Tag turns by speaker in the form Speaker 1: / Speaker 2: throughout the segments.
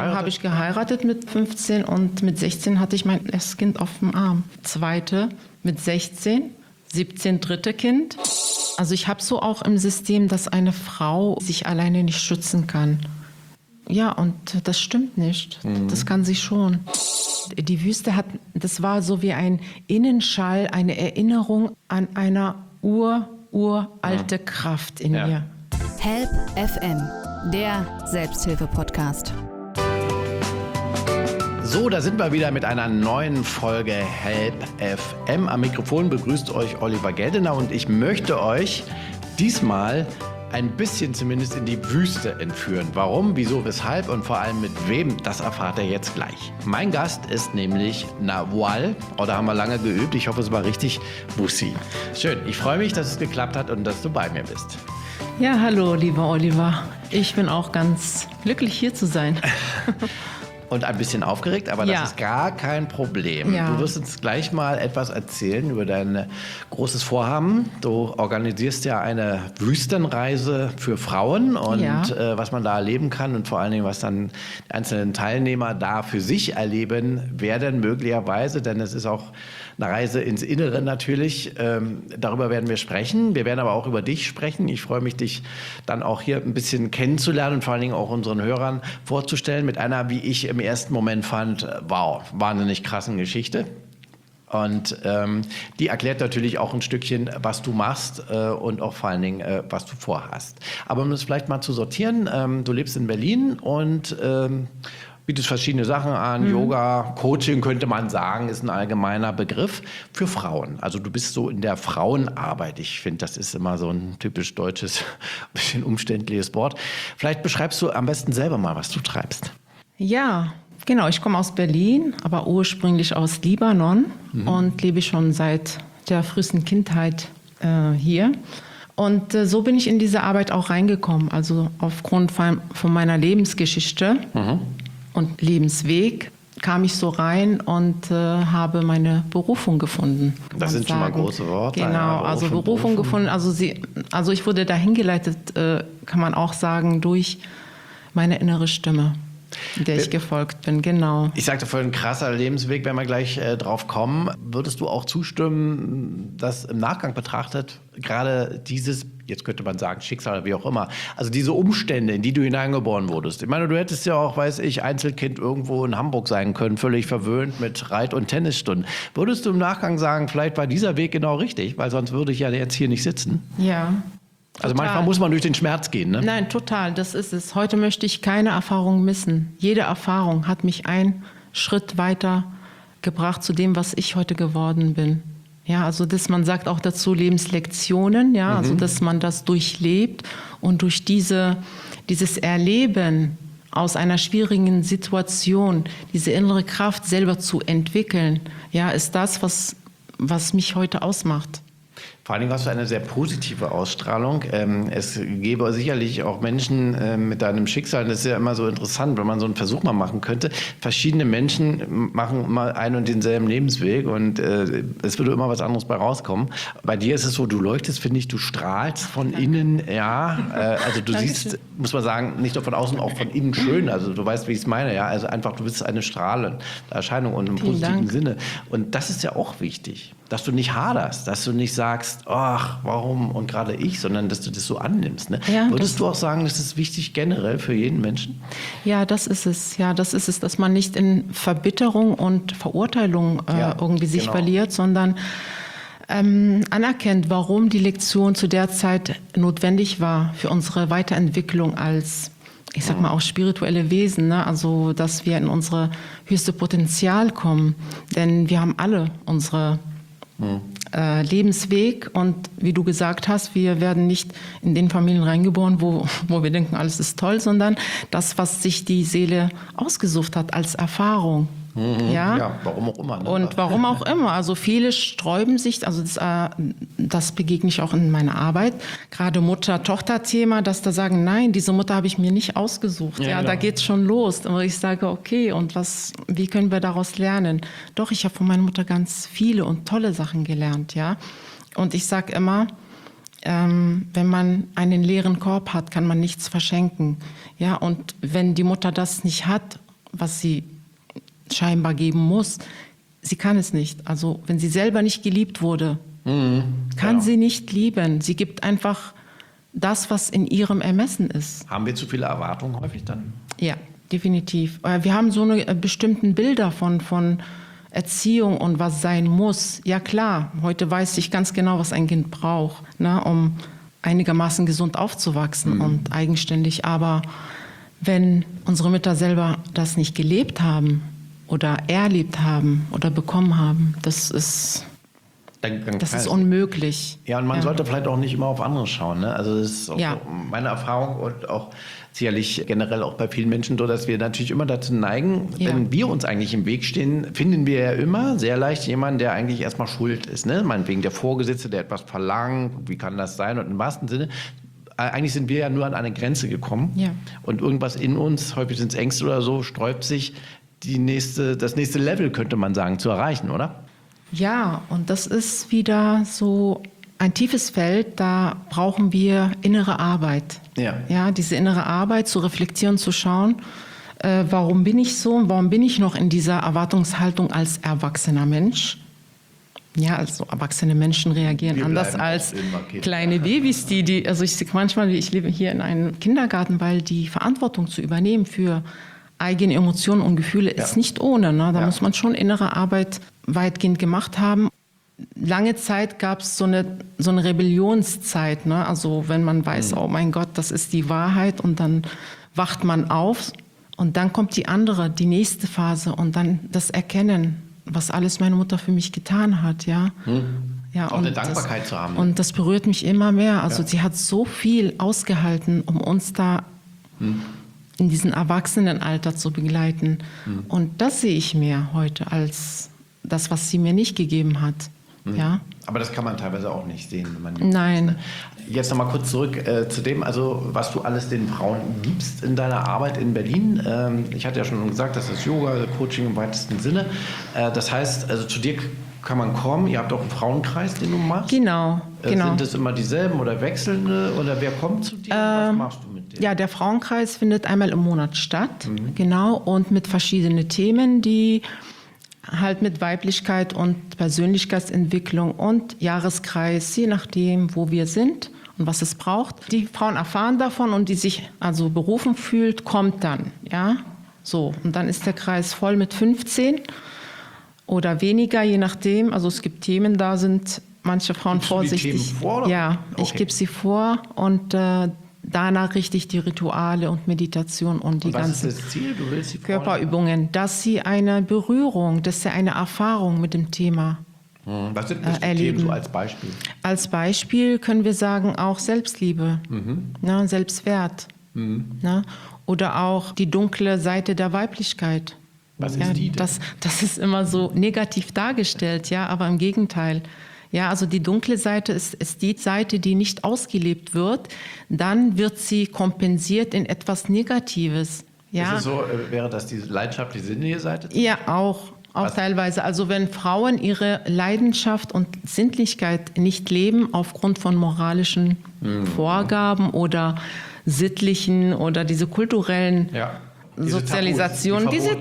Speaker 1: Dann habe ich geheiratet mit 15 und mit 16 hatte ich mein erstes Kind auf dem Arm. Zweite mit 16, 17 dritte Kind. Also ich habe so auch im System, dass eine Frau sich alleine nicht schützen kann. Ja, und das stimmt nicht. Das kann sie schon. Die Wüste das war so wie ein Innenschall, eine Erinnerung an eine uralte Kraft in mir.
Speaker 2: Help FM, der Selbsthilfe-Podcast.
Speaker 3: So, da sind wir wieder mit einer neuen Folge Help FM. Am Mikrofon begrüßt euch Oliver Geldener und ich möchte euch diesmal ein bisschen zumindest in die Wüste entführen. Warum, wieso, weshalb und vor allem mit wem, das erfahrt ihr jetzt gleich. Mein Gast ist nämlich Nawal, da haben wir lange geübt, ich hoffe es war richtig, Bussi. Schön, ich freue mich, dass es geklappt hat und dass du bei mir bist.
Speaker 1: Ja, hallo lieber Oliver, ich bin auch ganz glücklich hier zu sein.
Speaker 3: Und ein bisschen aufgeregt, aber das ist gar kein Problem. Ja. Du wirst uns gleich mal etwas erzählen über dein großes Vorhaben. Du organisierst ja eine Wüstenreise für Frauen und was man da erleben kann und vor allen Dingen, was dann die einzelnen Teilnehmer da für sich erleben werden, möglicherweise, denn es ist auch eine Reise ins Innere natürlich. Darüber werden wir sprechen. Wir werden aber auch über dich sprechen. Ich freue mich, dich dann auch hier ein bisschen kennenzulernen und vor allen Dingen auch unseren Hörern vorzustellen mit einer, wie ich im ersten Moment fand, wow, wahnsinnig krassen Geschichte. Und die erklärt natürlich auch ein Stückchen, was du machst und auch vor allen Dingen, was du vorhast. Aber um das vielleicht mal zu sortieren, du lebst in Berlin und bietest verschiedene Sachen an. Yoga, Coaching könnte man sagen, ist ein allgemeiner Begriff für Frauen. Also du bist so in der Frauenarbeit. Ich finde, das ist immer so ein typisch deutsches, bisschen umständliches Wort. Vielleicht beschreibst du am besten selber mal, was du treibst.
Speaker 1: Ja, genau. Ich komme aus Berlin, aber ursprünglich aus Libanon und lebe schon seit der frühesten Kindheit hier. Und so bin ich in diese Arbeit auch reingekommen. Also aufgrund von meiner Lebensgeschichte und Lebensweg kam ich so rein und habe meine Berufung gefunden.
Speaker 3: Das sind schon mal große Worte.
Speaker 1: Genau, also Berufung gefunden. Also ich wurde dahin geleitet, kann man auch sagen, durch meine innere Stimme, der ich gefolgt bin, genau.
Speaker 3: Ich sagte vorhin, krasser Lebensweg, wenn wir gleich drauf kommen. Würdest du auch zustimmen, dass im Nachgang betrachtet gerade dieses, jetzt könnte man sagen Schicksal oder wie auch immer, also diese Umstände, in die du hineingeboren wurdest. Ich meine, du hättest ja auch, weiß ich, Einzelkind irgendwo in Hamburg sein können, völlig verwöhnt mit Reit- und Tennisstunden. Würdest du im Nachgang sagen, vielleicht war dieser Weg genau richtig, weil sonst würde ich ja jetzt hier nicht sitzen?
Speaker 1: Ja.
Speaker 3: Also manchmal muss man durch den Schmerz gehen, ne?
Speaker 1: Nein, total, das ist es. Heute möchte ich keine Erfahrung missen. Jede Erfahrung hat mich einen Schritt weiter gebracht zu dem, was ich heute geworden bin. Ja, also man sagt auch dazu Lebenslektionen, ja, also dass man das durchlebt und durch dieses Erleben aus einer schwierigen Situation, diese innere Kraft selber zu entwickeln, ja, ist das, was mich heute ausmacht.
Speaker 3: Vor allen Dingen hast du eine sehr positive Ausstrahlung. Es gäbe sicherlich auch Menschen mit deinem Schicksal, das ist ja immer so interessant, wenn man so einen Versuch mal machen könnte. Verschiedene Menschen machen mal einen und denselben Lebensweg und es würde immer was anderes bei rauskommen. Bei dir ist es so, du leuchtest, finde ich, du strahlst von innen, ja. Also du siehst, muss man sagen, nicht nur von außen, auch von innen schön. Also du weißt, wie ich es meine, ja. Also einfach, du bist eine strahlende Erscheinung und im positiven Sinne. Und das ist ja auch wichtig, dass du nicht haderst, dass du nicht sagst, ach, warum und gerade ich, sondern dass du das so annimmst. Ne? Ja, würdest du auch sagen, das ist wichtig generell für jeden Menschen?
Speaker 1: Ja, das ist es. Ja, das ist es, dass man nicht in Verbitterung und Verurteilung irgendwie sich verliert, sondern anerkennt, warum die Lektion zu der Zeit notwendig war für unsere Weiterentwicklung als, ich sag mal, auch spirituelle Wesen, ne? Also, dass wir in unsere höchste Potenzial kommen. Denn wir haben alle unsere Lebensweg und wie du gesagt hast, wir werden nicht in den Familien reingeboren, wo wir denken, alles ist toll, sondern das, was sich die Seele ausgesucht hat als Erfahrung. Ja,
Speaker 3: warum auch immer. Ne?
Speaker 1: Und warum auch immer. Also viele sträuben sich, also das begegne ich auch in meiner Arbeit, gerade Mutter-Tochter-Thema, dass da sagen, nein, diese Mutter habe ich mir nicht ausgesucht. Ja, genau. Da geht's schon los. Und ich sage, okay, und wie können wir daraus lernen? Doch, ich habe von meiner Mutter ganz viele und tolle Sachen gelernt, ja. Und ich sage immer, wenn man einen leeren Korb hat, kann man nichts verschenken. Ja, und wenn die Mutter das nicht hat, was sie scheinbar geben muss. Sie kann es nicht. Also wenn sie selber nicht geliebt wurde, kann sie nicht lieben. Sie gibt einfach das, was in ihrem Ermessen ist.
Speaker 3: Haben wir zu viele Erwartungen häufig dann?
Speaker 1: Ja, definitiv. Wir haben so eine bestimmten Bilder von Erziehung und was sein muss. Ja klar, heute weiß ich ganz genau, was ein Kind braucht, ne, um einigermaßen gesund aufzuwachsen und eigenständig. Aber wenn unsere Mütter selber das nicht gelebt haben oder erlebt haben oder bekommen haben, das ist unmöglich.
Speaker 3: Ja, und man sollte vielleicht auch nicht immer auf andere schauen. Ne? Also das ist auch so meine Erfahrung und auch sicherlich generell auch bei vielen Menschen so, dass wir natürlich immer dazu neigen, wenn wir uns eigentlich im Weg stehen, finden wir ja immer sehr leicht jemanden, der eigentlich erstmal schuld ist. Ne? Meinetwegen der Vorgesetzte, der etwas verlangt, wie kann das sein? Und im wahrsten Sinne, eigentlich sind wir ja nur an eine Grenze gekommen und irgendwas in uns, häufig sind es Ängste oder so, sträubt sich, das nächste Level, könnte man sagen, zu erreichen, oder?
Speaker 1: Ja, und das ist wieder so ein tiefes Feld, da brauchen wir innere Arbeit. Ja, diese innere Arbeit zu reflektieren, zu schauen, warum bin ich so und warum bin ich noch in dieser Erwartungshaltung als erwachsener Mensch? Ja, also erwachsene Menschen reagieren anders als kleine Babys, also ich sehe manchmal, ich lebe hier in einem Kindergarten, weil die Verantwortung zu übernehmen für eigene Emotionen und Gefühle ist nicht ohne. Ne? Da muss man schon innere Arbeit weitgehend gemacht haben. Lange Zeit gab es so eine Rebellionszeit. Ne? Also wenn man weiß, oh mein Gott, das ist die Wahrheit und dann wacht man auf und dann kommt die nächste Phase und dann das Erkennen, was alles meine Mutter für mich getan hat. Ja? Ja,
Speaker 3: auch eine Dankbarkeit zu haben.
Speaker 1: Und das berührt mich immer mehr. Also sie hat so viel ausgehalten, um uns da in diesem Erwachsenenalter zu begleiten. Und das sehe ich mir heute als das, was sie mir nicht gegeben hat. Ja?
Speaker 3: Aber das kann man teilweise auch nicht sehen, wenn man
Speaker 1: Nein.
Speaker 3: Ist, ne? Jetzt nochmal kurz zurück zu dem, also was du alles den Frauen gibst in deiner Arbeit in Berlin. Ich hatte ja schon gesagt, das ist Yoga, Coaching im weitesten Sinne. Das heißt, also zu dir kann man kommen. Ihr habt auch einen Frauenkreis, den du machst.
Speaker 1: Genau.
Speaker 3: Sind das immer dieselben oder wechselnde? Oder wer kommt zu dir? Was machst du mit denen?
Speaker 1: Ja, der Frauenkreis findet einmal im Monat statt. Genau. Und mit verschiedenen Themen, die halt mit Weiblichkeit und Persönlichkeitsentwicklung und Jahreskreis, je nachdem, wo wir sind und was es braucht. Die Frauen erfahren davon und die sich also berufen fühlt, kommt dann. Ja? So. Und dann ist der Kreis voll mit 15 oder weniger, je nachdem. Also es gibt Themen, da sind manche Frauen
Speaker 3: Gibst
Speaker 1: vorsichtig.
Speaker 3: Du die Themen vor, oder?
Speaker 1: Ja,
Speaker 3: okay.
Speaker 1: Ich gebe sie vor und danach richte ich die Rituale und Meditation und die ganzen
Speaker 3: was ist das Ziel? Du willst sie
Speaker 1: Körperübungen, dass sie eine Berührung, dass sie eine Erfahrung mit dem Thema
Speaker 3: was sind das
Speaker 1: erleben.
Speaker 3: Themen so als Beispiel?
Speaker 1: Als Beispiel können wir sagen auch Selbstliebe, ne, Selbstwert, ne, oder auch die dunkle Seite der Weiblichkeit.
Speaker 3: Was ist die denn?
Speaker 1: Das ist immer so negativ dargestellt, ja, aber im Gegenteil. Ja, also die dunkle Seite ist die Seite, die nicht ausgelebt wird. Dann wird sie kompensiert in etwas Negatives. Ja.
Speaker 3: Ist es so, wäre das die leidenschaftliche sinnliche Seite?
Speaker 1: Ja, auch teilweise. Also wenn Frauen ihre Leidenschaft und Sinnlichkeit nicht leben aufgrund von moralischen Vorgaben oder sittlichen oder diese kulturellen Sozialisation, diese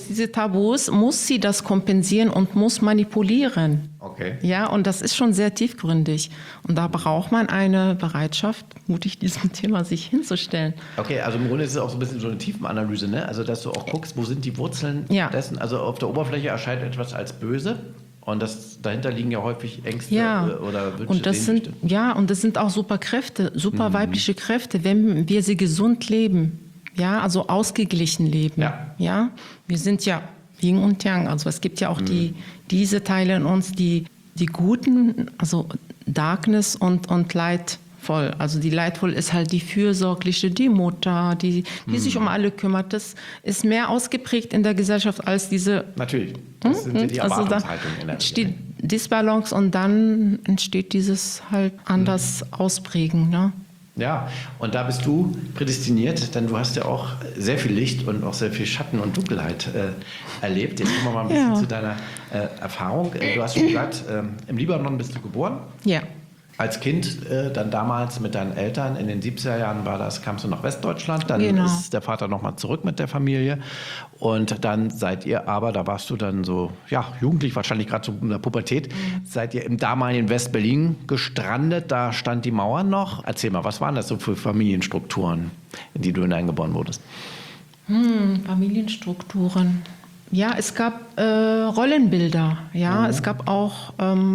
Speaker 1: Tabus, muss sie das kompensieren und muss manipulieren.
Speaker 3: Okay.
Speaker 1: Ja, und das ist schon sehr tiefgründig. Und da braucht man eine Bereitschaft, mutig diesem Thema sich hinzustellen.
Speaker 3: Okay, also im Grunde ist es auch so ein bisschen so eine Tiefenanalyse, ne? Also dass du auch guckst, wo sind die Wurzeln dessen? Also auf der Oberfläche erscheint etwas als böse. Und dahinter liegen ja häufig Ängste oder Wünsche,
Speaker 1: und das sind auch super Kräfte, super weibliche Kräfte, wenn wir sie gesund leben. Ja, also ausgeglichen leben. Ja, wir sind ja Yin und Yang. Also es gibt ja auch diese Teile in uns, die guten, also Darkness und leidvoll. Also die leidvoll ist halt die fürsorgliche, die Mutter, die sich um alle kümmert. Das ist mehr ausgeprägt in der Gesellschaft als diese.
Speaker 3: Natürlich. Das sind die Erwartungshaltungen in der
Speaker 1: entsteht Disbalance und dann entsteht dieses halt anders ausprägen. Ne?
Speaker 3: Ja, und da bist du prädestiniert, denn du hast ja auch sehr viel Licht und auch sehr viel Schatten und Dunkelheit erlebt. Jetzt kommen wir mal ein bisschen zu deiner Erfahrung. Du hast schon gesagt, im Libanon bist du geboren.
Speaker 1: Ja.
Speaker 3: als Kind dann damals mit deinen Eltern in den 70er Jahren kamst du nach Westdeutschland, dann ist der Vater nochmal zurück mit der Familie und dann seid ihr aber, da warst du dann so, ja, jugendlich, wahrscheinlich gerade so in der Pubertät, seid ihr im damaligen West-Berlin gestrandet, da stand die Mauer noch. Erzähl mal, was waren das so für Familienstrukturen, in die du hineingeboren wurdest?
Speaker 1: Familienstrukturen. Ja, es gab Rollenbilder, ja, es gab auch...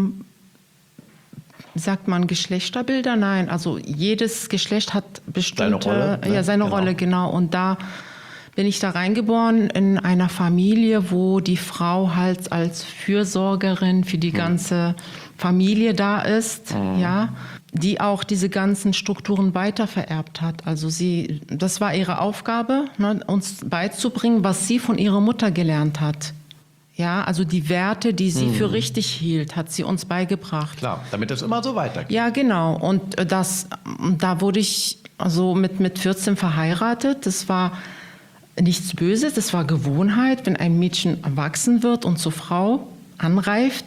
Speaker 1: sagt man Geschlechterbilder? Nein, also jedes Geschlecht hat bestimmte...
Speaker 3: Seine Rolle. Ne?
Speaker 1: Ja, seine Rolle, genau. Und da bin ich da reingeboren in einer Familie, wo die Frau halt als Fürsorgerin für die ganze Familie da ist, ja, die auch diese ganzen Strukturen weitervererbt hat. Also das war ihre Aufgabe, ne, uns beizubringen, was sie von ihrer Mutter gelernt hat. Ja, also die Werte, die sie für richtig hielt, hat sie uns beigebracht.
Speaker 3: Klar, damit es immer so weitergeht.
Speaker 1: Ja, genau. Und da wurde ich also mit 14 verheiratet. Das war nichts Böses, das war Gewohnheit. Wenn ein Mädchen erwachsen wird und zur Frau anreift,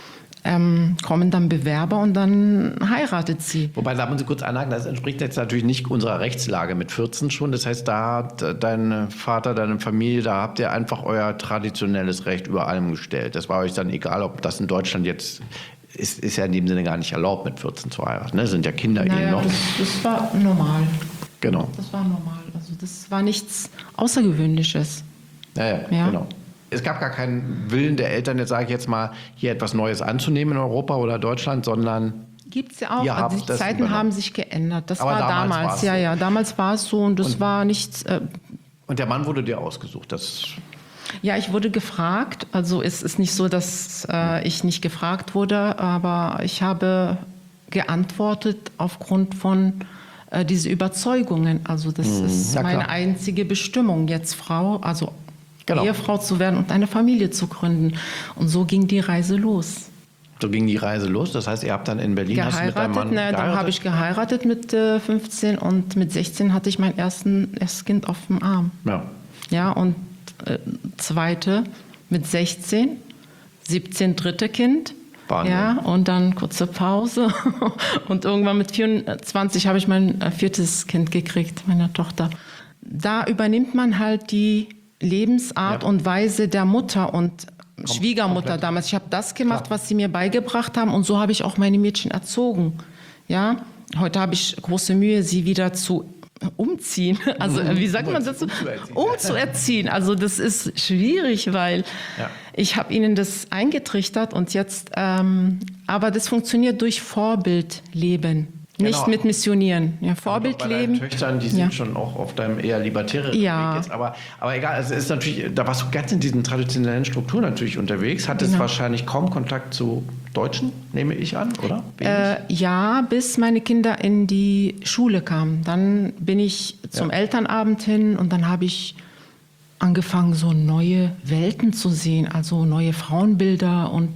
Speaker 1: kommen dann Bewerber und dann heiratet sie.
Speaker 3: Wobei, da muss ich kurz anhaken, das entspricht jetzt natürlich nicht unserer Rechtslage mit 14 schon. Das heißt, da hat dein Vater, deine Familie, da habt ihr einfach euer traditionelles Recht über allem gestellt. Das war euch dann egal, ob das in Deutschland jetzt ist ja in dem Sinne gar nicht erlaubt, mit 14 zu heiraten. Ne? Das sind ja Kinder noch.
Speaker 1: Das war normal.
Speaker 3: Genau.
Speaker 1: Das war normal. Also das war nichts Außergewöhnliches.
Speaker 3: Ja, genau. Es gab gar keinen Willen der Eltern, jetzt sage ich jetzt mal, hier etwas Neues anzunehmen in Europa oder Deutschland, sondern...
Speaker 1: Gibt es ja auch. Also die Zeiten haben sich geändert. Das war damals.
Speaker 3: Ja,
Speaker 1: damals war es so und das war nichts...
Speaker 3: Und der Mann wurde dir ausgesucht?
Speaker 1: Ja, ich wurde gefragt. Also es ist nicht so, dass ich nicht gefragt wurde, aber ich habe geantwortet aufgrund von diesen Überzeugungen. Also das ist meine einzige Bestimmung, jetzt Ehefrau zu werden und eine Familie zu gründen. Und so ging die Reise los.
Speaker 3: So ging die Reise los? Das heißt, ihr habt dann in Berlin
Speaker 1: geheiratet,
Speaker 3: mit deinem Mann geheiratet?
Speaker 1: Dann habe ich geheiratet mit 15 und mit 16 hatte ich mein erstes Kind auf dem Arm. Ja, und zweite mit 16, 17 dritte Kind. Wahnsinn. Ja, und dann kurze Pause. Und irgendwann mit 24 habe ich mein viertes Kind gekriegt, meine Tochter. Da übernimmt man halt die Lebensart und Weise der Mutter und Schwiegermutter damals. Ich habe das gemacht, was sie mir beigebracht haben und so habe ich auch meine Mädchen erzogen. Ja, heute habe ich große Mühe, sie wieder zu umziehen. Also wie sagt man dazu? Umzuerziehen. Also das ist schwierig, weil ich habe ihnen das eingetrichtert und jetzt, aber das funktioniert durch Vorbildleben. Nicht mit Missionieren. Ja, Vorbildleben.
Speaker 3: Bei deinen Töchtern, die sind schon auch auf deinem eher libertären Weg jetzt. Aber egal, es ist natürlich, da warst du ganz in diesen traditionellen Strukturen natürlich unterwegs. Hattest wahrscheinlich kaum Kontakt zu Deutschen, nehme ich an, oder?
Speaker 1: Ja, bis meine Kinder in die Schule kamen. Dann bin ich zum Elternabend hin und dann habe ich angefangen, so neue Welten zu sehen, also neue Frauenbilder und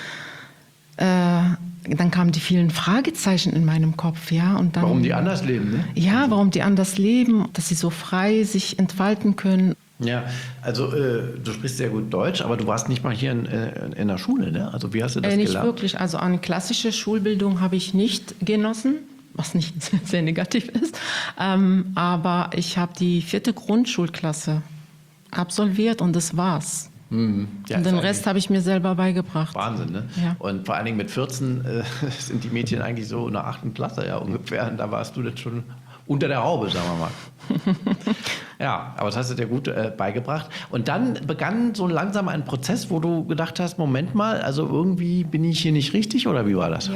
Speaker 1: dann kamen die vielen Fragezeichen in meinem Kopf, ja. Und dann,
Speaker 3: warum die anders leben, ne?
Speaker 1: Ja, warum die anders leben, dass sie so frei sich entfalten können.
Speaker 3: Ja, also du sprichst sehr gut Deutsch, aber du warst nicht mal hier in der Schule, ne? Also wie hast du das gelernt?
Speaker 1: Nicht wirklich, also eine klassische Schulbildung habe ich nicht genossen, was nicht sehr negativ ist. Aber ich habe die 4. Grundschulklasse absolviert und das war's. Ja, und den Rest habe ich mir selber beigebracht.
Speaker 3: Wahnsinn, ne? Ja. Und vor allen Dingen mit 14 sind die Mädchen eigentlich so in der 8. Klasse ja ungefähr. Und da warst du jetzt schon unter der Haube, sagen wir mal. Ja, aber das hast du dir gut beigebracht. Und dann begann so langsam ein Prozess, wo du gedacht hast, Moment mal, also irgendwie bin ich hier nicht richtig, oder wie war das?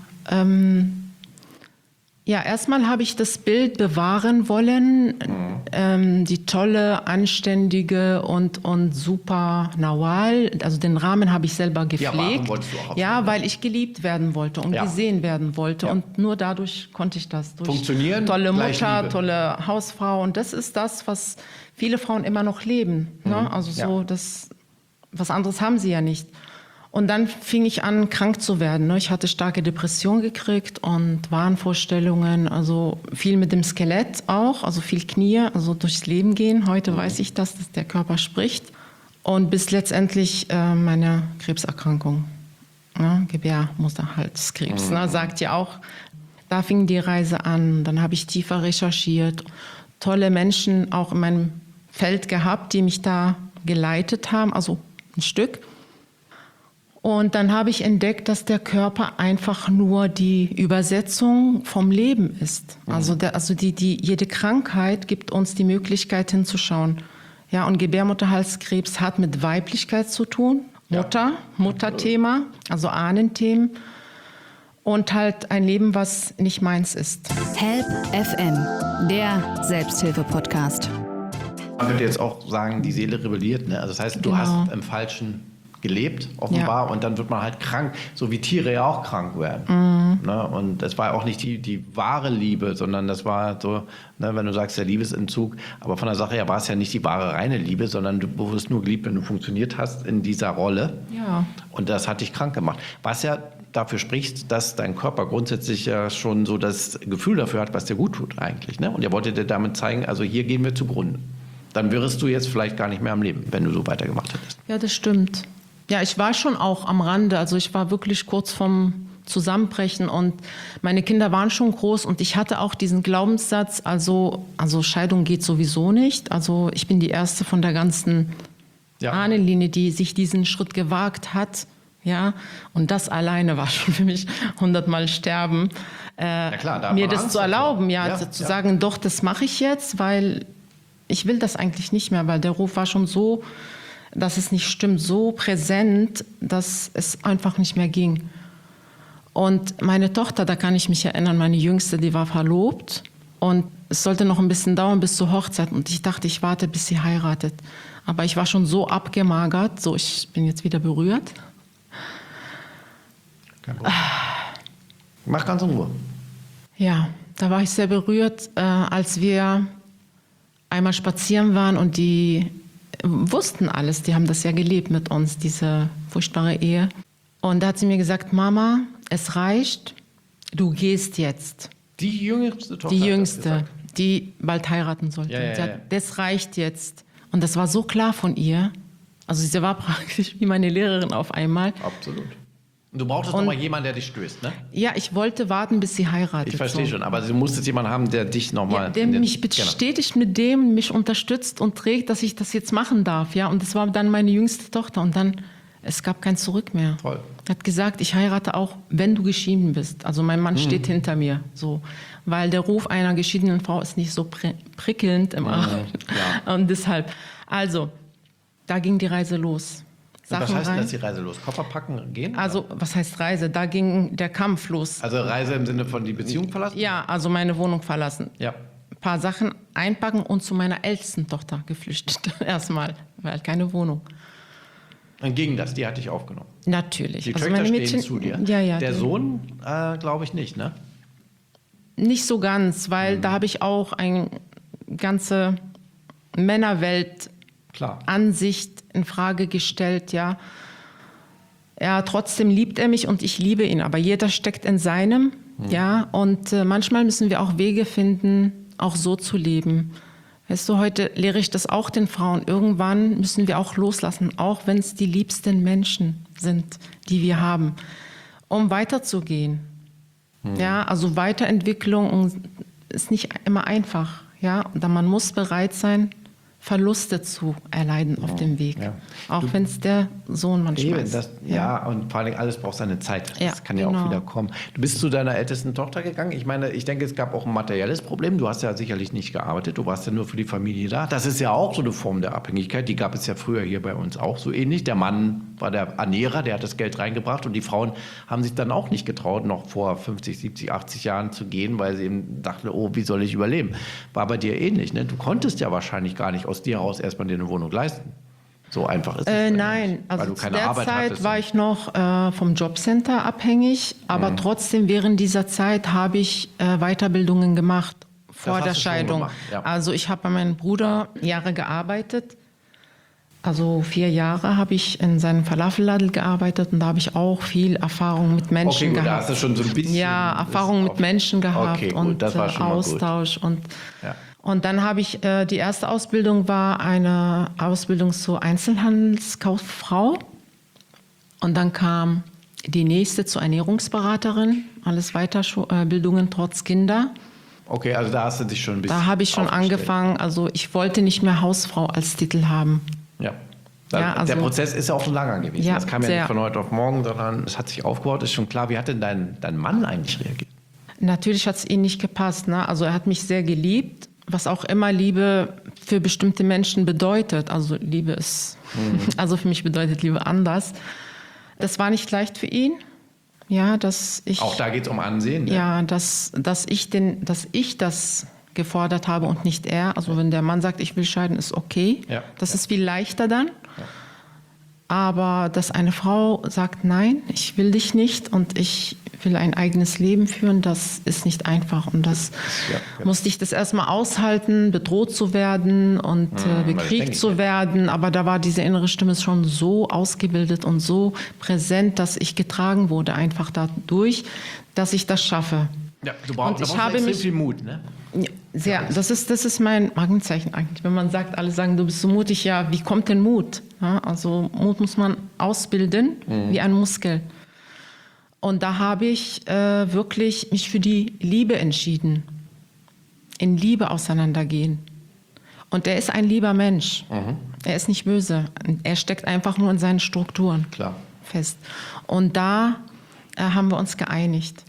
Speaker 1: Ja, erstmal habe ich das Bild bewahren wollen, die tolle, anständige und super Nawal. Also den Rahmen habe ich selber gepflegt.
Speaker 3: Ja, wolltest du auch
Speaker 1: ja, weil ich geliebt werden wollte und gesehen werden wollte. Ja. Und nur dadurch konnte ich das. Durch
Speaker 3: funktionieren,
Speaker 1: tolle Mutter, tolle Hausfrau. Und das ist das, was viele Frauen immer noch leben. Ne? Also so, was anderes haben sie ja nicht. Und dann fing ich an, krank zu werden. Ich hatte starke Depression gekriegt und Wahnvorstellungen, also viel mit dem Skelett auch, also viel Knie, also durchs Leben gehen. Heute weiß ich das, dass der Körper spricht. Und bis letztendlich meine Krebserkrankung. ne, Gebärmutterhalskrebs, ne, sagt ja auch. Da fing die Reise an, dann habe ich tiefer recherchiert, tolle Menschen auch in meinem Feld gehabt, die mich da geleitet haben, also ein Stück. Und dann habe ich entdeckt, dass der Körper einfach nur die Übersetzung vom Leben ist. Also jede Krankheit gibt uns die Möglichkeit hinzuschauen. Ja, und Gebärmutterhalskrebs hat mit Weiblichkeit zu tun, Mutterthema, also Ahnenthemen. Und halt ein Leben, was nicht meins ist.
Speaker 2: Help FM, der Selbsthilfe-Podcast.
Speaker 3: Man könnte jetzt auch sagen, die Seele rebelliert. Ne? Also das heißt, du hast im Falschen gelebt, offenbar, und dann wird man halt krank, so wie Tiere ja auch krank werden. Ne? Und das war auch nicht die wahre Liebe, sondern das war so, ne, wenn du sagst, der Liebesentzug, aber von der Sache her war es ja nicht die wahre, reine Liebe, sondern du wurdest nur geliebt, wenn du funktioniert hast in dieser Rolle.
Speaker 1: Ja.
Speaker 3: Und das hat dich krank gemacht. Was ja dafür spricht, dass dein Körper grundsätzlich ja schon so das Gefühl dafür hat, was dir gut tut eigentlich. Ne? Und er wollte dir damit zeigen, also hier gehen wir zugrunde. Dann wärst du jetzt vielleicht gar nicht mehr am Leben, wenn du so weitergemacht hättest.
Speaker 1: Ja, das stimmt. Ja, ich war schon auch am Rande. Also ich war wirklich kurz vorm Zusammenbrechen und meine Kinder waren schon groß und ich hatte auch diesen Glaubenssatz, also Scheidung geht sowieso nicht. Also ich bin die Erste von der ganzen Ahnenlinie, die sich diesen Schritt gewagt hat. Ja, und das alleine war schon für mich 100-mal sterben.
Speaker 3: Klar,
Speaker 1: mir das zu erlauben, zu sagen, doch, das mache ich jetzt, weil ich will das eigentlich nicht mehr, weil der Ruf war schon so, dass es nicht stimmt, so präsent, dass es einfach nicht mehr ging. Und meine Tochter, da kann ich mich erinnern, meine Jüngste, die war verlobt und es sollte noch ein bisschen dauern bis zur Hochzeit und ich dachte, ich warte, bis sie heiratet. Aber ich war schon so abgemagert, so ich bin jetzt wieder berührt.
Speaker 3: Kein Problem. Mach ganz in Ruhe.
Speaker 1: Ja, da war ich sehr berührt, als wir einmal spazieren waren und die wussten alles, die haben das ja gelebt mit uns, diese furchtbare Ehe. Und da hat sie mir gesagt, Mama, es reicht, du gehst jetzt.
Speaker 3: Die jüngste Tochter?
Speaker 1: Die jüngste, die bald heiraten sollte. Sie sagt, das reicht jetzt. Und das war so klar von ihr. Also sie war praktisch wie meine Lehrerin auf einmal.
Speaker 3: Absolut. Und du brauchtest noch mal jemanden, der dich stößt, ne?
Speaker 1: Ja, ich wollte warten, bis sie heiratet.
Speaker 3: Ich verstehe schon, aber du musstest jemanden haben, der dich noch mal...
Speaker 1: der mich bestätigt mit dem, mich unterstützt und trägt, dass ich das jetzt machen darf. Ja? Und das war dann meine jüngste Tochter. Und dann, es gab kein Zurück mehr.
Speaker 3: Toll.
Speaker 1: Er hat gesagt, ich heirate auch, wenn du geschieden bist. Also mein Mann steht hinter mir. So. Weil der Ruf einer geschiedenen Frau ist nicht so prickelnd im Arm. Ja. Und deshalb, also, da ging die Reise los.
Speaker 3: Was heißt denn, dass die Reise los? Koffer packen, gehen?
Speaker 1: Also, was heißt Reise? Da ging der Kampf los.
Speaker 3: Also Reise im Sinne von die Beziehung verlassen?
Speaker 1: Ja, also meine Wohnung verlassen.
Speaker 3: Ja.
Speaker 1: Ein paar Sachen einpacken und zu meiner ältesten Tochter geflüchtet. Erstmal, weil keine Wohnung.
Speaker 3: Dann ging das, die hatte ich aufgenommen.
Speaker 1: Natürlich.
Speaker 3: Die
Speaker 1: also
Speaker 3: Töchter
Speaker 1: meine
Speaker 3: stehen zu dir.
Speaker 1: Ja,
Speaker 3: der Sohn, glaube ich nicht, ne?
Speaker 1: Nicht so ganz, weil da habe ich auch eine ganze Männerwelt Ansicht in Frage gestellt, ja. Trotzdem liebt er mich und ich liebe ihn, aber jeder steckt in seinem, ja. Und manchmal müssen wir auch Wege finden, auch so zu leben. Weißt du, heute lehre ich das auch den Frauen. Irgendwann müssen wir auch loslassen, auch wenn es die liebsten Menschen sind, die wir haben, um weiterzugehen. Ja, also Weiterentwicklung ist nicht immer einfach, ja. Und man muss bereit sein, Verluste zu erleiden auf dem Weg. Ja. Auch wenn es der Sohn manchmal ist.
Speaker 3: Und vor allem alles braucht seine Zeit.
Speaker 1: Ja,
Speaker 3: das kann ja auch wieder kommen. Du bist zu deiner ältesten Tochter gegangen. Ich meine, ich denke, es gab auch ein materielles Problem. Du hast ja sicherlich nicht gearbeitet. Du warst ja nur für die Familie da. Das ist ja auch so eine Form der Abhängigkeit. Die gab es ja früher hier bei uns auch so ähnlich. Der Mann war der Ernährer, der hat das Geld reingebracht. Und die Frauen haben sich dann auch nicht getraut, noch vor 50, 70, 80 Jahren zu gehen, weil sie eben dachten, oh, wie soll ich überleben? War bei dir ähnlich, ne? Du konntest ja wahrscheinlich gar nicht aus dir heraus erstmal dir eine Wohnung leisten. So einfach ist es.
Speaker 1: Nein, also
Speaker 3: weil du keine
Speaker 1: zu der
Speaker 3: Arbeit
Speaker 1: Zeit
Speaker 3: hattest.
Speaker 1: war ich noch vom Jobcenter abhängig, aber trotzdem während dieser Zeit habe ich Weiterbildungen gemacht vor der Scheidung.
Speaker 3: Ja.
Speaker 1: Also ich habe bei meinem Bruder Jahre gearbeitet. Also 4 Jahre habe ich in seinem Falafelladen gearbeitet und da habe ich auch viel Erfahrung mit Menschen gehabt.
Speaker 3: Da hast du schon so ein bisschen...
Speaker 1: Ja, Erfahrung mit Menschen gehabt und
Speaker 3: das war schon
Speaker 1: Austausch.
Speaker 3: Gut.
Speaker 1: Und dann habe ich, die erste Ausbildung war eine Ausbildung zur Einzelhandelskauffrau. Und dann kam die nächste zur Ernährungsberaterin, alles Weiterbildungen trotz Kinder.
Speaker 3: Okay, also da hast du dich schon ein bisschen
Speaker 1: Da habe ich schon angefangen, also ich wollte nicht mehr Hausfrau als Titel haben.
Speaker 3: Ja.
Speaker 1: Ja,
Speaker 3: der Prozess ist ja auch schon lange gewesen.
Speaker 1: Ja,
Speaker 3: das kam ja nicht von heute auf morgen, sondern es hat sich aufgebaut. Ist schon klar, wie hat denn dein Mann eigentlich reagiert?
Speaker 1: Natürlich hat es ihm nicht gepasst. Ne? Also er hat mich sehr geliebt, was auch immer Liebe für bestimmte Menschen bedeutet. Also Liebe ist, also für mich bedeutet Liebe anders. Das war nicht leicht für ihn. Ja, dass ich.
Speaker 3: Auch da geht es um Ansehen. Ne?
Speaker 1: Ja, dass ich das gefordert habe und nicht er. Also wenn der Mann sagt, ich will scheiden, ist okay.
Speaker 3: Ja.
Speaker 1: Das ist viel leichter dann. Ja. Aber dass eine Frau sagt, nein, ich will dich nicht und ich will ein eigenes Leben führen, das ist nicht einfach. Und das musste ich das erstmal aushalten, bedroht zu werden und bekriegt zu werden. Aber da war diese innere Stimme schon so ausgebildet und so präsent, dass ich getragen wurde einfach dadurch, dass ich das schaffe.
Speaker 3: Ja, du brauchst extrem viel Mut, ne?
Speaker 1: Ja, sehr. Das ist mein Markenzeichen eigentlich. Wenn man sagt, alle sagen, du bist so mutig, ja, wie kommt denn Mut? Ja, also Mut muss man ausbilden, wie ein Muskel. Und da habe ich wirklich mich für die Liebe entschieden. In Liebe auseinandergehen. Und er ist ein lieber Mensch. Er ist nicht böse. Er steckt einfach nur in seinen Strukturen fest. Und da haben wir uns geeinigt.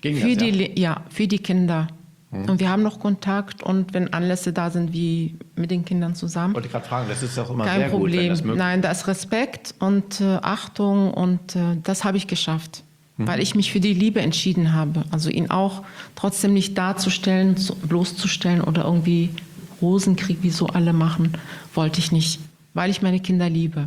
Speaker 1: Für die Kinder. Und wir haben noch Kontakt und wenn Anlässe da sind, wie mit den Kindern zusammen.
Speaker 3: Wollte ich gerade fragen, das ist doch immer
Speaker 1: kein
Speaker 3: sehr
Speaker 1: Problem.
Speaker 3: gut, wenn das möglich ist.
Speaker 1: Nein, da ist Respekt und Achtung und das habe ich geschafft, weil ich mich für die Liebe entschieden habe. Also ihn auch trotzdem nicht darzustellen, bloßzustellen oder irgendwie Rosenkrieg, wie so alle machen, wollte ich nicht, weil ich meine Kinder liebe.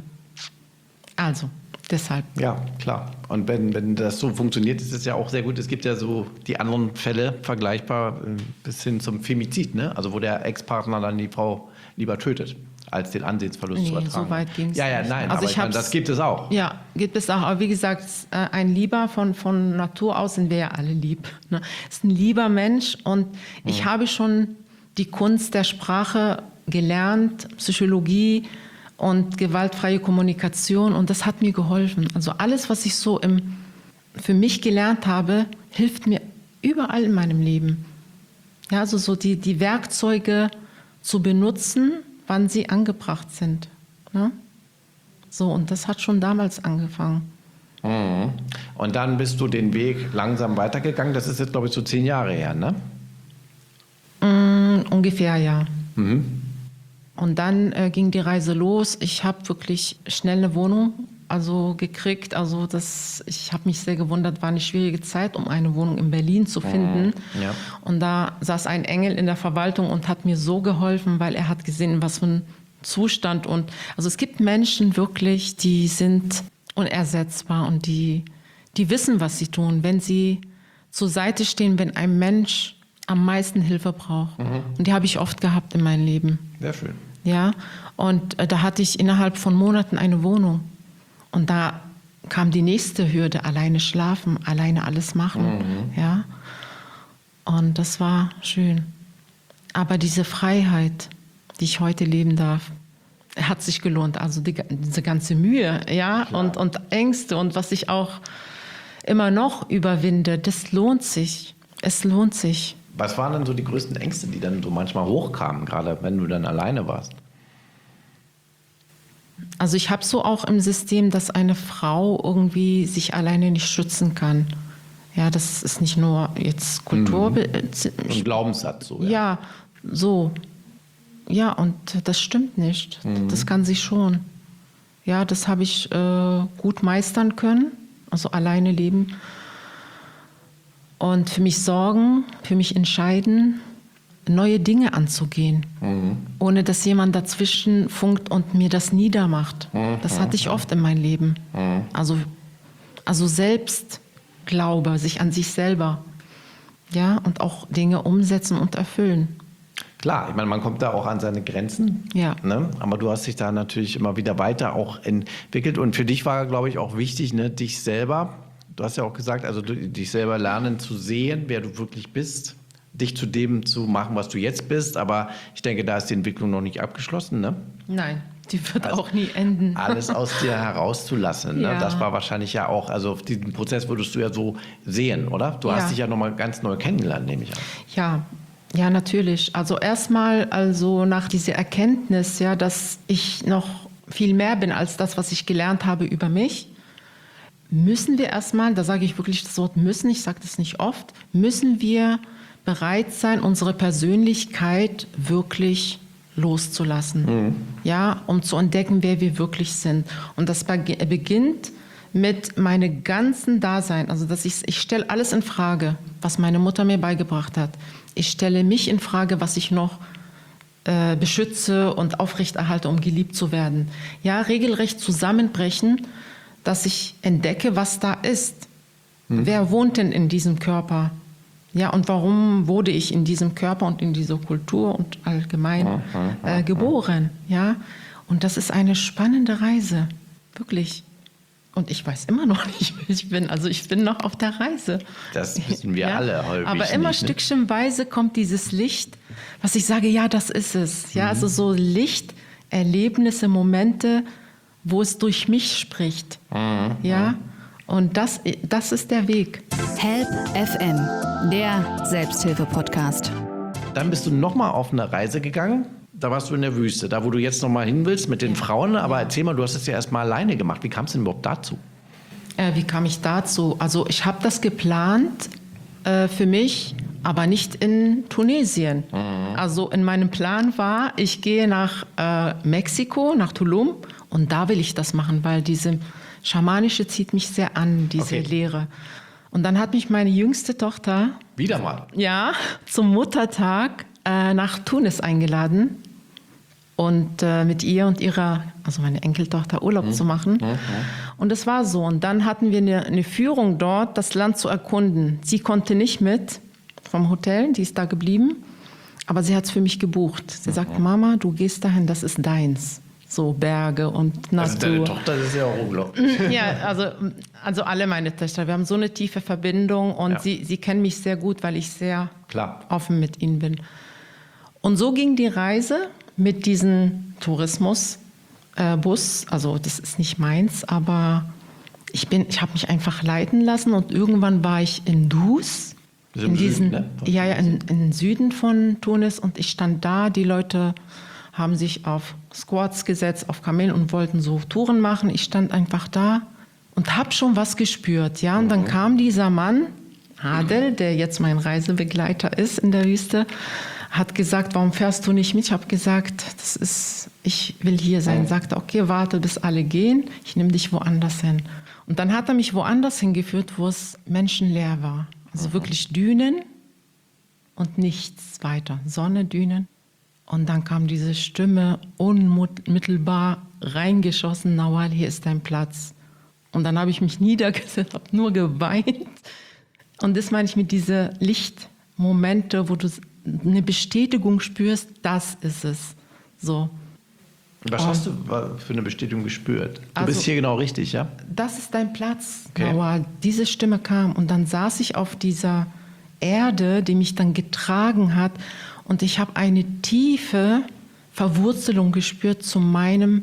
Speaker 1: Also. Deshalb.
Speaker 3: Ja, klar. Und wenn das so funktioniert, ist es ja auch sehr gut. Es gibt ja so die anderen Fälle vergleichbar bis hin zum Femizid, ne? Also wo der Ex-Partner dann die Frau lieber tötet, als den Ansehensverlust zu ertragen.
Speaker 1: So weit ging es
Speaker 3: nicht. Nein, also aber das gibt es auch.
Speaker 1: Ja, gibt es auch. Aber wie gesagt, ein Lieber von Natur aus sind wir ja alle lieb. Ne? Ist ein lieber Mensch und ich habe schon die Kunst der Sprache gelernt, Psychologie und gewaltfreie Kommunikation und das hat mir geholfen. Also alles, was ich so für mich gelernt habe, hilft mir überall in meinem Leben. Ja, also so die Werkzeuge zu benutzen, wann sie angebracht sind. Ne? So, und das hat schon damals angefangen.
Speaker 3: Und dann bist du den Weg langsam weitergegangen. Das ist jetzt, glaube ich, so 10 Jahre her, ne?
Speaker 1: Ungefähr, ja. Und dann ging die Reise los. Ich habe wirklich schnell eine Wohnung gekriegt. Also ich habe mich sehr gewundert, war eine schwierige Zeit, um eine Wohnung in Berlin zu finden. Ja. Und da saß ein Engel in der Verwaltung und hat mir so geholfen, weil er hat gesehen, was für ein Zustand. Und also es gibt Menschen wirklich, die sind unersetzbar und die wissen, was sie tun, wenn sie zur Seite stehen, wenn ein Mensch am meisten Hilfe braucht. Und die habe ich oft gehabt in meinem Leben.
Speaker 3: Sehr schön.
Speaker 1: Ja, und da hatte ich innerhalb von Monaten eine Wohnung. Und da kam die nächste Hürde, alleine schlafen, alleine alles machen. Ja, und das war schön. Aber diese Freiheit, die ich heute leben darf, hat sich gelohnt. Also diese ganze Mühe, ja, und Ängste und was ich auch immer noch überwinde, das lohnt sich. Es lohnt sich.
Speaker 3: Was waren denn so die größten Ängste, die dann so manchmal hochkamen, gerade wenn du dann alleine warst?
Speaker 1: Also ich habe so auch im System, dass eine Frau irgendwie sich alleine nicht schützen kann. Ja, das ist nicht nur jetzt Kultur.
Speaker 3: Ein Glaubenssatz so.
Speaker 1: Ja, so. Ja, und das stimmt nicht. Das kann sie schon. Ja, das habe ich gut meistern können. Also alleine leben. Und für mich sorgen, für mich entscheiden, neue Dinge anzugehen, ohne dass jemand dazwischen funkt und mir das niedermacht. Das hatte ich oft in meinem Leben. Also Selbstglaube, sich an sich selber, ja, und auch Dinge umsetzen und erfüllen.
Speaker 3: Klar, ich meine, man kommt da auch an seine Grenzen, ne? Aber du hast dich da natürlich immer wieder weiter auch entwickelt und für dich war, glaube ich, auch wichtig, ne, dich selber. Du hast ja auch gesagt, also dich selber lernen zu sehen, wer du wirklich bist, dich zu dem zu machen, was du jetzt bist. Aber ich denke, da ist die Entwicklung noch nicht abgeschlossen, ne?
Speaker 1: Nein, die wird auch nie enden.
Speaker 3: Alles aus dir herauszulassen. Ne?
Speaker 1: Ja.
Speaker 3: Das war wahrscheinlich ja auch, also diesen Prozess würdest du ja so sehen, oder? Du hast dich ja nochmal ganz neu kennengelernt, nehme ich an.
Speaker 1: Ja, natürlich. Also erstmal, nach dieser Erkenntnis, ja, dass ich noch viel mehr bin als das, was ich gelernt habe über mich, müssen wir erstmal, da sage ich wirklich das Wort müssen, ich sage das nicht oft, müssen wir bereit sein, unsere Persönlichkeit wirklich loszulassen. Ja, um zu entdecken, wer wir wirklich sind. Und das beginnt mit meinem ganzen Dasein. Also ich stelle alles in Frage, was meine Mutter mir beigebracht hat. Ich stelle mich in Frage, was ich noch beschütze und aufrechterhalte, um geliebt zu werden. Ja, regelrecht zusammenbrechen, dass ich entdecke, was da ist. Wer wohnt denn in diesem Körper? Ja, und warum wurde ich in diesem Körper und in dieser Kultur und allgemein geboren? Ja, und das ist eine spannende Reise, wirklich. Und ich weiß immer noch nicht, wer ich bin. Also ich bin noch auf der Reise.
Speaker 3: Das wissen wir alle häufig.
Speaker 1: Aber immer
Speaker 3: nicht, ne?
Speaker 1: stückchenweise kommt dieses Licht, was ich sage, ja, das ist es. Ja, also so Licht, Erlebnisse, Momente, wo es durch mich spricht. Ja, und das ist der Weg.
Speaker 2: Help FM, der Selbsthilfe-Podcast.
Speaker 3: Dann bist du nochmal auf eine Reise gegangen. Da warst du in der Wüste, da wo du jetzt nochmal hin willst mit den Frauen. Aber erzähl mal, du hast es ja erst mal alleine gemacht. Wie kam es denn überhaupt dazu?
Speaker 1: Wie kam ich dazu? Also ich habe das geplant für mich, aber nicht in Tunesien. Also in meinem Plan war, ich gehe nach Mexiko, nach Tulum, und da will ich das machen, weil diese Schamanische zieht mich sehr an, diese Lehre. Und dann hat mich meine jüngste Tochter
Speaker 3: Wieder mal?
Speaker 1: Ja, zum Muttertag nach Tunis eingeladen und mit ihr und also meine Enkeltochter, Urlaub zu machen. Und es war so. Und dann hatten wir eine Führung dort, das Land zu erkunden. Sie konnte nicht mit vom Hotel, die ist da geblieben, aber sie hat es für mich gebucht. Sie sagt, Mama, du gehst dahin, das ist deins. So Berge und Natur.
Speaker 3: Also deine Tochter ist ja auch unglaublich.
Speaker 1: Ja, also alle meine Töchter. Wir haben so eine tiefe Verbindung und sie kennen mich sehr gut, weil ich sehr offen mit ihnen bin. Und so ging die Reise mit diesem Tourismusbus. Also das ist nicht meins, aber ich habe mich einfach leiten lassen und irgendwann war ich in Dus. Im Süden, ne? Im Süden von Tunis, und ich stand da, die Leute haben sich auf Squats gesetzt, auf Kamelen und wollten so Touren machen. Ich stand einfach da und habe schon was gespürt. Ja? Und dann kam dieser Mann, Adel, der jetzt mein Reisebegleiter ist in der Wüste, hat gesagt, warum fährst du nicht mit? Ich habe gesagt, ich will hier sein. Sagte, okay, warte, bis alle gehen, ich nehme dich woanders hin. Und dann hat er mich woanders hingeführt, wo es menschenleer war. Also wirklich Dünen und nichts weiter. Sonne, Dünen. Und dann kam diese Stimme unmittelbar reingeschossen, Nawal, hier ist dein Platz. Und dann habe ich mich niedergesetzt, habe nur geweint. Und das meine ich mit diesen Lichtmomente, wo du eine Bestätigung spürst, das ist es. So.
Speaker 3: Was hast du für eine Bestätigung gespürt? Du bist hier genau richtig, ja?
Speaker 1: Das ist dein Platz, Nawal. Diese Stimme kam und dann saß ich auf dieser Erde, die mich dann getragen hat. Und ich habe eine tiefe Verwurzelung gespürt zu meiner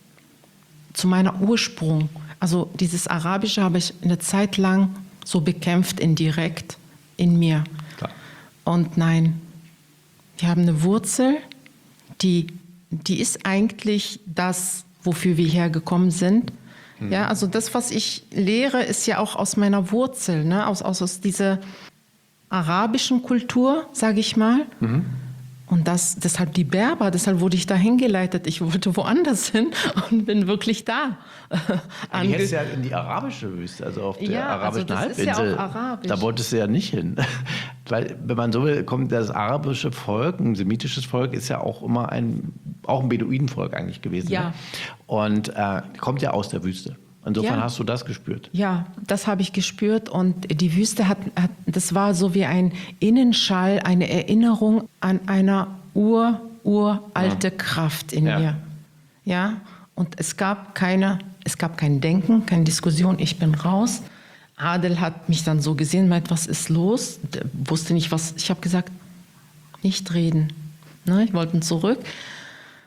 Speaker 1: Ursprung. Also dieses Arabische habe ich eine Zeit lang so bekämpft, indirekt in mir. Klar. Und nein, wir haben eine Wurzel, die ist eigentlich das, wofür wir hergekommen sind. Ja, also das, was ich lehre, ist ja auch aus meiner Wurzel, ne? aus dieser arabischen Kultur, sage ich mal. Und deshalb die Berber, deshalb wurde ich da hingeleitet. Ich wollte woanders hin und bin wirklich da.
Speaker 3: Du hättest ja in die arabische Wüste, also auf der arabischen Halbinsel.
Speaker 1: Ist ja auch arabisch.
Speaker 3: Da wolltest du ja nicht hin. Weil, wenn man so will, kommt das arabische Volk, ein semitisches Volk, ist ja auch immer ein Beduinenvolk eigentlich gewesen. Ja. Ne? Und kommt ja aus der Wüste. Insofern hast du das gespürt. Ja, das habe ich gespürt. Und die Wüste das war so wie ein Innenschall, eine Erinnerung an eine uralte Kraft in mir. Ja, und es gab kein Denken, keine Diskussion. Ich bin raus. Adel hat mich dann so gesehen, meint, was ist los? Der wusste nicht, was. Ich habe gesagt, nicht reden. Ne, ich wollte zurück.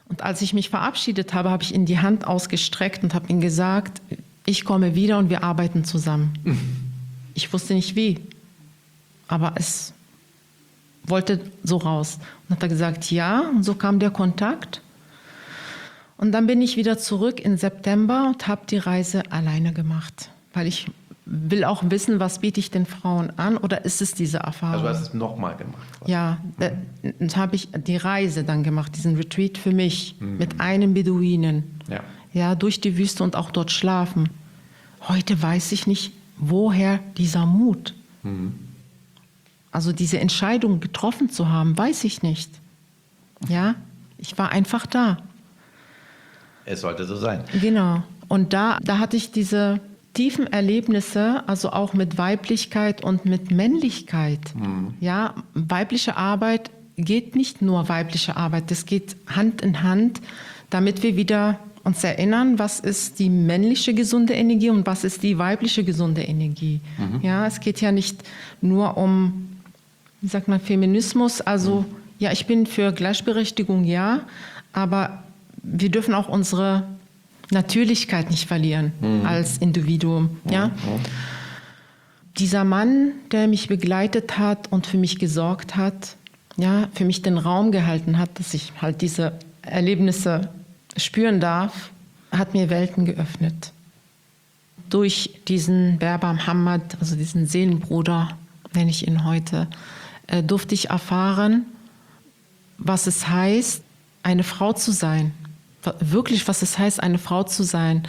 Speaker 1: Und als ich mich verabschiedet habe, habe ich ihm die Hand ausgestreckt und habe ihm gesagt, ich komme wieder und wir arbeiten zusammen. Ich wusste nicht wie, aber es wollte so raus. Und hat er gesagt, ja, und so kam der Kontakt. Und dann bin ich wieder zurück im September und habe die Reise alleine gemacht, weil ich will auch wissen, was biete ich den Frauen an oder ist es diese Erfahrung?
Speaker 3: Also du hast es nochmal gemacht?
Speaker 1: Ja, dann habe ich die Reise dann gemacht, diesen Retreat für mich mit einem Beduinen. Ja, durch die Wüste und auch dort schlafen. Heute weiß ich nicht, woher dieser Mut. Also diese Entscheidung getroffen zu haben, weiß ich nicht. Ja, ich war einfach da.
Speaker 3: Es sollte so sein.
Speaker 1: Genau. Und da hatte ich diese tiefen Erlebnisse, also auch mit Weiblichkeit und mit Männlichkeit. Ja, weibliche Arbeit geht nicht nur weibliche Arbeit, das geht Hand in Hand, damit wir wieder uns erinnern, was ist die männliche gesunde Energie und was ist die weibliche gesunde Energie. Ja, es geht ja nicht nur um, wie sagt man, Feminismus. Also ja, ich bin für Gleichberechtigung, ja, aber wir dürfen auch unsere Natürlichkeit nicht verlieren als Individuum. Ja? Dieser Mann, der mich begleitet hat und für mich gesorgt hat, ja, für mich den Raum gehalten hat, dass ich halt diese Erlebnisse spüren darf, hat mir Welten geöffnet. Durch diesen Berber Muhammad, also diesen Seelenbruder, nenne ich ihn heute, durfte ich erfahren, was es heißt, eine Frau zu sein. Wirklich, was es heißt, eine Frau zu sein,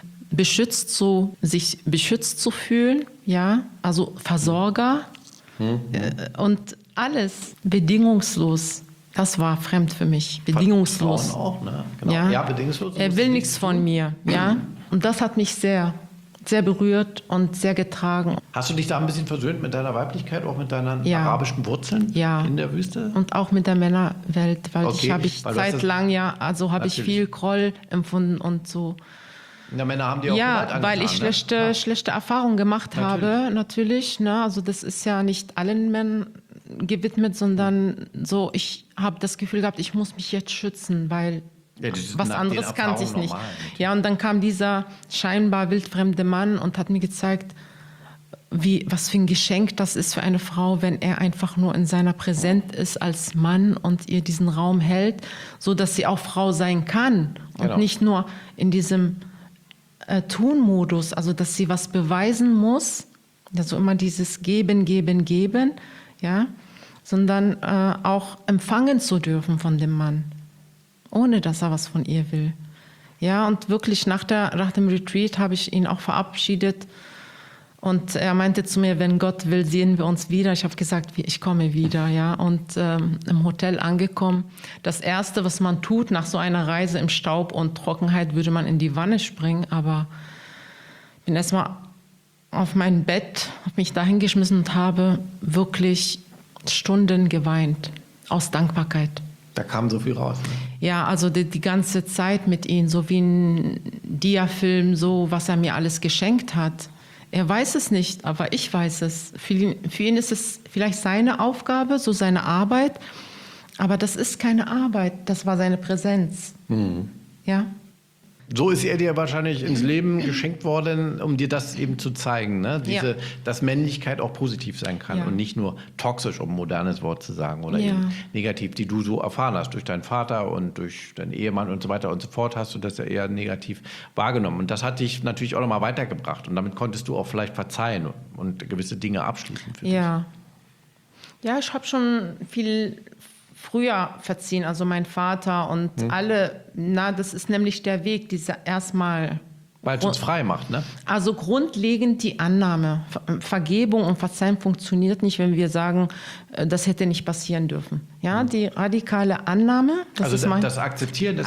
Speaker 1: sich beschützt zu fühlen, ja, also Versorger und alles bedingungslos. Das war fremd für mich, bedingungslos.
Speaker 3: Frauen auch, ne? Genau.
Speaker 1: Ja,
Speaker 3: bedingungslos.
Speaker 1: Er will nichts von mir, ja, und das hat mich sehr, sehr berührt und sehr getragen.
Speaker 3: Hast du dich da ein bisschen versöhnt mit deiner Weiblichkeit, auch mit deinen arabischen Wurzeln in der Wüste?
Speaker 1: Und auch mit der Männerwelt, weil zeitlang habe ich viel Groll empfunden und so.
Speaker 3: Ja, Männer haben die auch
Speaker 1: Gewalt angetan, weil ich schlechte Erfahrungen gemacht habe, natürlich. Ne? Also das ist ja nicht allen Männern gewidmet, sondern so, ich habe das Gefühl gehabt, ich muss mich jetzt schützen, weil was anderes kannte ich nicht. Ja, und dann kam dieser scheinbar wildfremde Mann und hat mir gezeigt, was für ein Geschenk das ist für eine Frau, wenn er einfach nur in seiner Präsenz ist als Mann und ihr diesen Raum hält, so dass sie auch Frau sein kann und nicht nur in diesem Tun-Modus, also dass sie was beweisen muss, also immer dieses Geben, Geben, Geben, ja, sondern auch empfangen zu dürfen von dem Mann, ohne dass er was von ihr will. Ja, und wirklich nach dem Retreat habe ich ihn auch verabschiedet und er meinte zu mir, wenn Gott will, sehen wir uns wieder. Ich habe gesagt, ich komme wieder, ja, und im Hotel angekommen. Das Erste, was man tut nach so einer Reise im Staub und Trockenheit, würde man in die Wanne springen, aber ich bin erstmal auf mein Bett, habe mich da hingeschmissen und habe wirklich Stunden geweint, aus Dankbarkeit.
Speaker 3: Da kam so viel raus. Ne?
Speaker 1: Ja, also die ganze Zeit mit ihm, so wie ein Diafilm, so was er mir alles geschenkt hat. Er weiß es nicht, aber ich weiß es. Für ihn ist es vielleicht seine Aufgabe, so seine Arbeit, aber das ist keine Arbeit, das war seine Präsenz. Ja.
Speaker 3: So ist er dir wahrscheinlich ins Leben geschenkt worden, um dir das eben zu zeigen, ne? Dass Männlichkeit auch positiv sein kann und nicht nur toxisch, um ein modernes Wort zu sagen, oder eben negativ, die du so erfahren hast durch deinen Vater und durch deinen Ehemann und so weiter und so fort, hast du das ja eher negativ wahrgenommen. Und das hat dich natürlich auch nochmal weitergebracht und damit konntest du auch vielleicht verzeihen und gewisse Dinge abschließen für dich.
Speaker 1: Ja, ich habe schon viel früher verziehen, also mein Vater und alle, das ist nämlich der Weg, dieser erstmal.
Speaker 3: Weil es uns frei macht, ne?
Speaker 1: Also grundlegend die Annahme. Vergebung und Verzeihen funktioniert nicht, wenn wir sagen, das hätte nicht passieren dürfen. Ja, die radikale Annahme.
Speaker 3: Das Akzeptieren,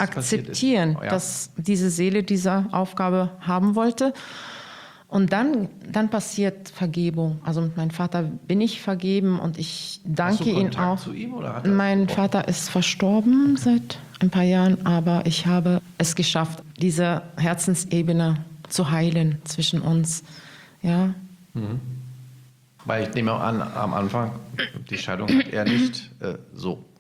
Speaker 1: dass diese Seele diese Aufgabe haben wollte. Und dann passiert Vergebung. Also mit meinem Vater bin ich vergeben und ich danke ihm auch.
Speaker 3: Hast du Kontakt zu ihm oder hat
Speaker 1: mein Vater ist verstorben seit ein paar Jahren, aber ich habe es geschafft, diese Herzensebene zu heilen zwischen uns. Ja.
Speaker 3: Weil ich nehme an, am Anfang, die Scheidung hat er nicht so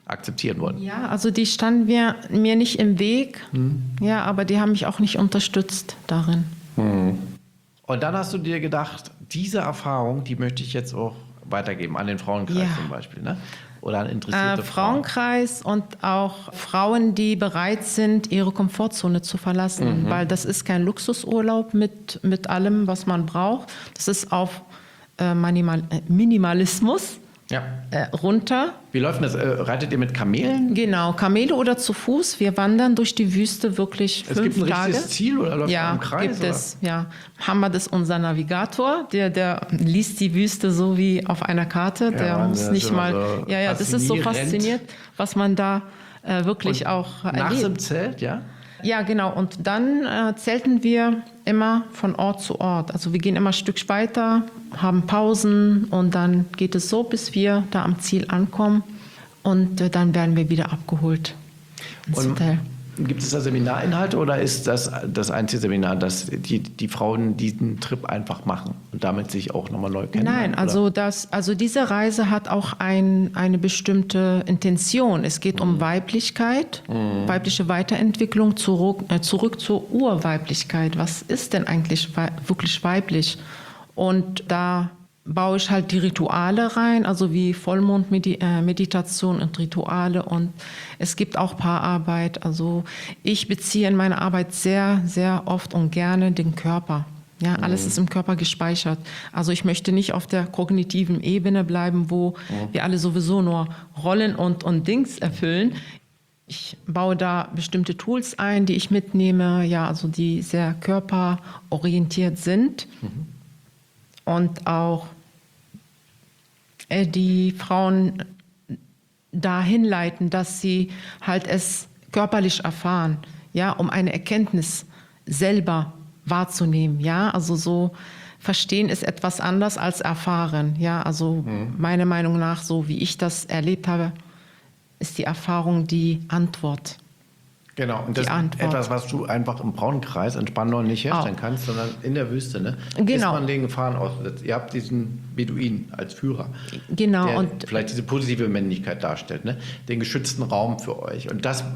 Speaker 3: akzeptieren wollen.
Speaker 1: Ja, also die standen mir nicht im Weg, ja, aber die haben mich auch nicht unterstützt darin.
Speaker 3: Und dann hast du dir gedacht, diese Erfahrung, die möchte ich jetzt auch weitergeben, an den Frauenkreis zum Beispiel, ne? Oder an interessierte
Speaker 1: Frauenkreis und auch Frauen, die bereit sind, ihre Komfortzone zu verlassen, weil das ist kein Luxusurlaub mit allem, was man braucht. Das ist auf Minimalismus runter.
Speaker 3: Wie läuft das? Reitet ihr mit Kamelen?
Speaker 1: Genau, Kamele oder zu Fuß. Wir wandern durch die Wüste wirklich 5 Tage.
Speaker 3: Es gibt ein richtiges Ziel oder läuft man im Kreis?
Speaker 1: Gibt es. Ja, Hamad ist unser Navigator. Der liest die Wüste so wie auf einer Karte. Der muss nicht mal. So das ist so faszinierend, was man da wirklich auch erlebt.
Speaker 3: Nachts im Zelt, ja?
Speaker 1: Ja, genau. Und dann zelten wir immer von Ort zu Ort. Also wir gehen immer ein Stück weiter, haben Pausen und dann geht es so, bis wir da am Ziel ankommen. Und dann werden wir wieder abgeholt ins Hotel.
Speaker 3: Gibt es da Seminarinhalte oder ist das einzige Seminar, dass die Frauen diesen Trip einfach machen und damit sich auch nochmal neu kennenlernen?
Speaker 1: Nein, also diese Reise hat auch eine bestimmte Intention. Es geht um Weiblichkeit, weibliche Weiterentwicklung, zurück zur Urweiblichkeit. Was ist denn eigentlich wirklich weiblich? Und da baue ich halt die Rituale rein, also wie Vollmondmeditation und Rituale, und es gibt auch Paararbeit. Also ich beziehe in meiner Arbeit sehr, sehr oft und gerne den Körper. Ja, alles ist im Körper gespeichert. Also ich möchte nicht auf der kognitiven Ebene bleiben, wo wir alle sowieso nur Rollen und Dings erfüllen. Ich baue da bestimmte Tools ein, die ich mitnehme, ja, also die sehr körperorientiert sind und auch die Frauen dahin leiten, dass sie halt es körperlich erfahren, ja, um eine Erkenntnis selber wahrzunehmen, ja, also so verstehen ist etwas anders als erfahren, ja, also meiner Meinung nach, so wie ich das erlebt habe, ist die Erfahrung die Antwort.
Speaker 3: Genau, und das ist etwas, was du einfach im Frauenkreis in Spandau nicht herstellen kannst, sondern in der Wüste, ne?
Speaker 1: Genau.
Speaker 3: Ist man den Gefahren ausgesetzt. Ihr habt diesen Beduinen als Führer,
Speaker 1: genau,
Speaker 3: der
Speaker 1: und
Speaker 3: vielleicht diese positive Männlichkeit darstellt, ne? Den geschützten Raum für euch. Und das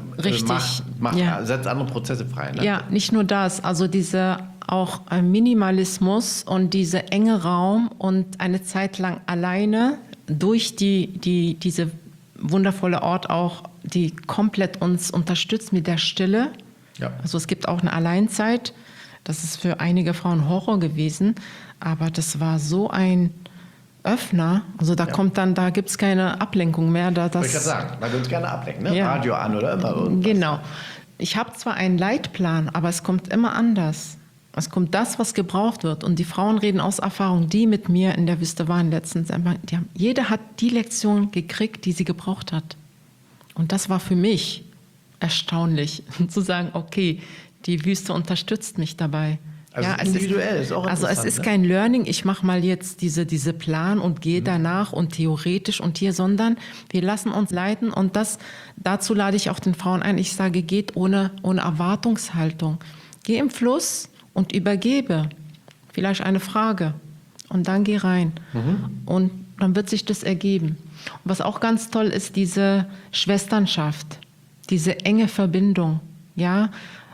Speaker 3: setzt andere Prozesse frei. Ne?
Speaker 1: Ja, nicht nur das, also dieser auch Minimalismus und dieser enge Raum und eine Zeit lang alleine durch diese wundervolle Ort auch, die komplett uns unterstützt mit der Stille. Ja. Also es gibt auch eine Alleinzeit. Das ist für einige Frauen Horror gewesen, aber das war so ein Öffner. Also da gibt es keine Ablenkung mehr.
Speaker 3: Wollte ich gerade sagen, weil wir uns gerne ablenken, ne?
Speaker 1: Ja.
Speaker 3: Radio an oder immer irgendwas.
Speaker 1: Genau. Ich habe zwar einen Leitplan, aber es kommt immer anders. Es kommt das, was gebraucht wird. Und die Frauen reden aus Erfahrung, die mit mir in der Wüste waren letztens. Jede hat die Lektion gekriegt, die sie gebraucht hat. Und das war für mich erstaunlich, zu sagen, okay, die Wüste unterstützt mich dabei.
Speaker 3: Also ja, individuell ist auch interessant.
Speaker 1: Also es ist kein Learning, ich mache mal jetzt diese Plan und gehe danach und theoretisch und hier, sondern wir lassen uns leiten, und dazu lade ich auch den Frauen ein. Ich sage, geht ohne Erwartungshaltung. Geh im Fluss und übergebe vielleicht eine Frage und dann geh rein. Und dann wird sich das ergeben. Und was auch ganz toll ist, diese Schwesternschaft, diese enge Verbindung. Ja,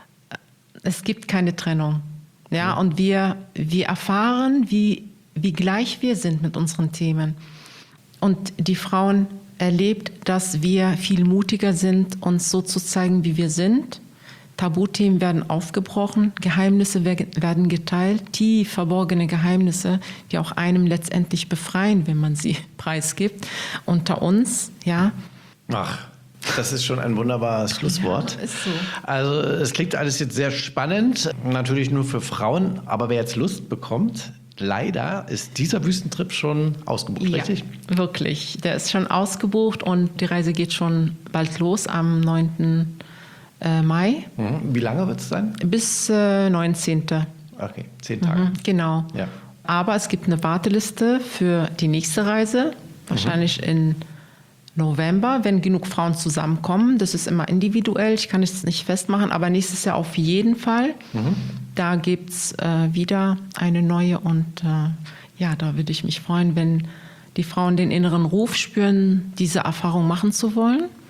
Speaker 1: es gibt keine Trennung. Ja, und wir erfahren, wie gleich wir sind mit unseren Themen. Und die Frauen erlebt, dass wir viel mutiger sind, uns so zu zeigen, wie wir sind. Tabuthemen werden aufgebrochen, Geheimnisse werden geteilt, tief verborgene Geheimnisse, die auch einem letztendlich befreien, wenn man sie preisgibt. Unter uns, ja.
Speaker 3: Ach, das ist schon ein wunderbares Schlusswort.
Speaker 1: Ja, ist so.
Speaker 3: Also es klingt alles jetzt sehr spannend, natürlich nur für Frauen, aber wer jetzt Lust bekommt, leider ist dieser Wüstentrip schon ausgebucht, richtig?
Speaker 1: Ja, wirklich. Der ist schon ausgebucht und die Reise geht schon bald los am 9. Mai.
Speaker 3: Wie lange wird es sein?
Speaker 1: Bis 19.
Speaker 3: Okay, 10 Tage.
Speaker 1: Genau.
Speaker 3: Ja.
Speaker 1: Aber es gibt eine Warteliste für die nächste Reise, wahrscheinlich in November, wenn genug Frauen zusammenkommen. Das ist immer individuell, ich kann es nicht festmachen, aber nächstes Jahr auf jeden Fall. Da gibt es wieder eine neue, und da würde ich mich freuen, wenn die Frauen den inneren Ruf spüren, diese Erfahrung machen zu wollen.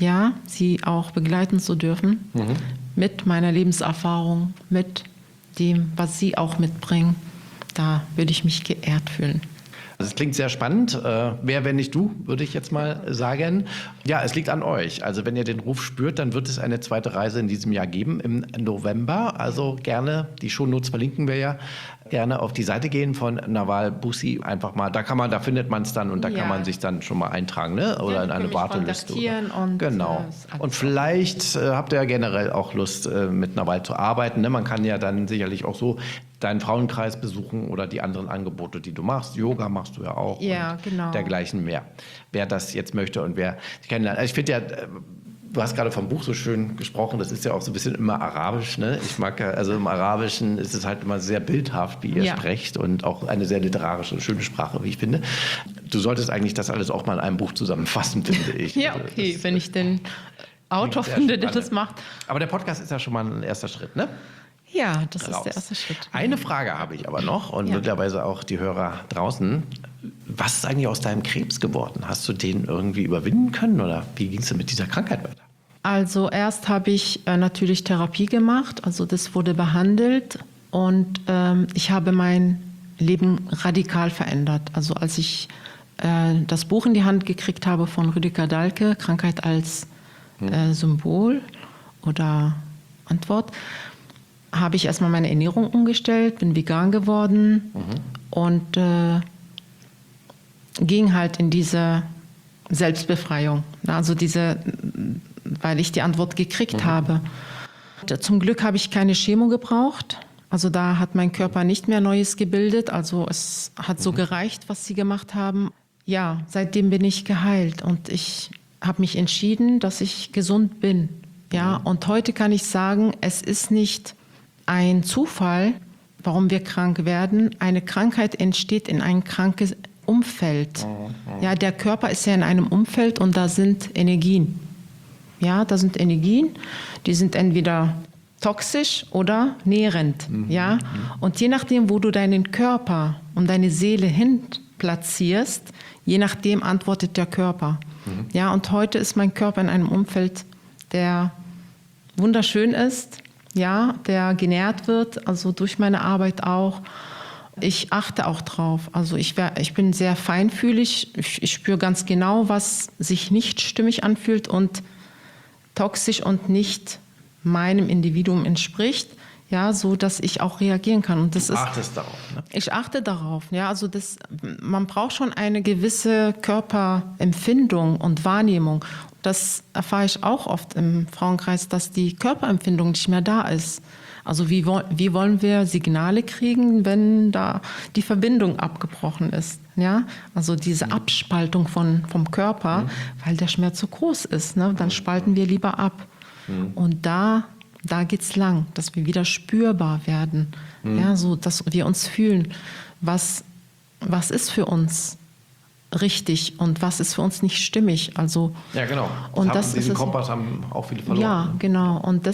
Speaker 1: ja, sie auch begleiten zu dürfen mit meiner Lebenserfahrung, mit dem, was sie auch mitbringen. Da würde ich mich geehrt fühlen.
Speaker 3: Das klingt sehr spannend. Wer, wenn nicht du, würde ich jetzt mal sagen. Ja, es liegt an euch. Also wenn ihr den Ruf spürt, dann wird es eine zweite Reise in diesem Jahr geben, im November. Also gerne, die Shownotes verlinken wir ja, gerne auf die Seite gehen von Nawal Boussi. Einfach mal, da findet man es dann und da kann man sich dann schon mal eintragen, ne? Oder in eine Warteliste.
Speaker 1: Und,
Speaker 3: genau. Und vielleicht habt ihr ja generell auch Lust, mit Nawal zu arbeiten. Ne? Man kann ja dann sicherlich auch so deinen Frauenkreis besuchen oder die anderen Angebote, die du machst. Yoga machst du ja auch.
Speaker 1: Ja, genau.
Speaker 3: Dergleichen mehr. Wer das jetzt möchte und wer dich kennenlernt. Also ich finde ja, du hast gerade vom Buch so schön gesprochen, das ist ja auch so ein bisschen immer arabisch. Ne? Ich mag ja, also im Arabischen ist es halt immer sehr bildhaft, wie ihr sprecht und auch eine sehr literarische, schöne Sprache, wie ich finde. Du solltest eigentlich das alles auch mal in einem Buch zusammenfassen, finde ich.
Speaker 1: Ja, okay, wenn ich den Autor finde, der das macht.
Speaker 3: Aber der Podcast ist ja schon mal ein erster Schritt, ne?
Speaker 1: Ja, das ist der erste Schritt.
Speaker 3: Eine Frage habe ich aber noch und möglicherweise auch die Hörer draußen. Was ist eigentlich aus deinem Krebs geworden? Hast du den irgendwie überwinden können oder wie ging es denn mit dieser Krankheit weiter?
Speaker 1: Also erst habe ich natürlich Therapie gemacht, also das wurde behandelt und ich habe mein Leben radikal verändert. Also als ich das Buch in die Hand gekriegt habe von Rüdiger Dahlke, Krankheit als Symbol oder Antwort, habe ich erstmal meine Ernährung umgestellt, bin vegan geworden und ging halt in diese Selbstbefreiung. Also weil ich die Antwort gekriegt habe. Zum Glück habe ich keine Chemo gebraucht. Also da hat mein Körper nicht mehr Neues gebildet. Also es hat so gereicht, was sie gemacht haben. Ja, seitdem bin ich geheilt und ich habe mich entschieden, dass ich gesund bin. Ja, und heute kann ich sagen, es ist nicht ein Zufall, warum wir krank werden. Eine Krankheit entsteht in einem krankes Umfeld. Ja, der Körper ist ja in einem Umfeld und da sind Energien. Ja, da sind Energien, die sind entweder toxisch oder nährend. Ja, und je nachdem, wo du deinen Körper und deine Seele hin platzierst, je nachdem antwortet der Körper. Ja, und heute ist mein Körper in einem Umfeld, der wunderschön ist. Ja, der genährt wird, also durch meine Arbeit auch. Ich achte auch drauf. Also ich bin sehr feinfühlig. Ich spüre ganz genau, was sich nicht stimmig anfühlt und toxisch und nicht meinem Individuum entspricht. Ja, so dass ich auch reagieren kann. Und
Speaker 3: du achtest darauf, ne?
Speaker 1: Ich achte darauf. Ja, also man braucht schon eine gewisse Körperempfindung und Wahrnehmung. Das erfahre ich auch oft im Frauenkreis, dass die Körperempfindung nicht mehr da ist. Also wie wollen wir Signale kriegen, wenn da die Verbindung abgebrochen ist? Ja, also diese Abspaltung vom Körper, weil der Schmerz so groß ist. Ne? Dann spalten wir lieber ab. Und da geht's lang, dass wir wieder spürbar werden. Ja, so dass wir uns fühlen, was ist für uns richtig und was ist für uns nicht stimmig. Also,
Speaker 3: ja, genau. Diesen Kompass haben auch viele verloren.
Speaker 1: Ja, genau. Und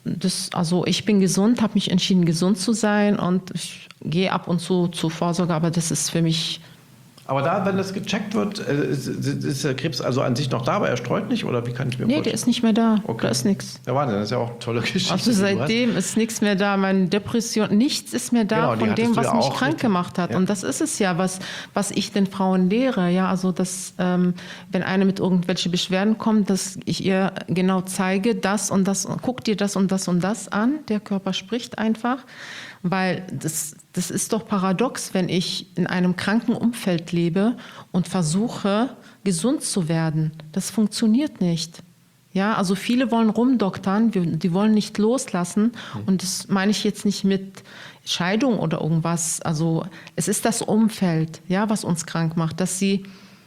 Speaker 1: also ich bin gesund, habe mich entschieden, gesund zu sein und ich gehe ab und zu zur Vorsorge, aber das ist für mich.
Speaker 3: Aber da, wenn das gecheckt wird, ist der Krebs also an sich noch da, aber er streut nicht? Oder wie kann ich mir vorstellen?
Speaker 1: Nee, der ist nicht mehr da.
Speaker 3: Okay.
Speaker 1: Da ist nichts.
Speaker 3: Ja, Wahnsinn, das ist ja auch eine tolle Geschichte.
Speaker 1: Also seitdem ist nichts mehr da. Meine Depression, nichts ist mehr da, genau, von dem, was mich krank gemacht hat. Ja. Und das ist es ja, was ich den Frauen lehre. Ja, also dass, wenn eine mit irgendwelchen Beschwerden kommt, dass ich ihr genau zeige, das und das, guck dir das und das und das an. Der Körper spricht einfach. Weil das ist doch paradox, wenn ich in einem kranken Umfeld lebe und versuche, gesund zu werden. Das funktioniert nicht. Ja, also viele wollen rumdoktern, die wollen nicht loslassen. Und das meine ich jetzt nicht mit Scheidung oder irgendwas. Also es ist das Umfeld, ja, was uns krank macht, dass sie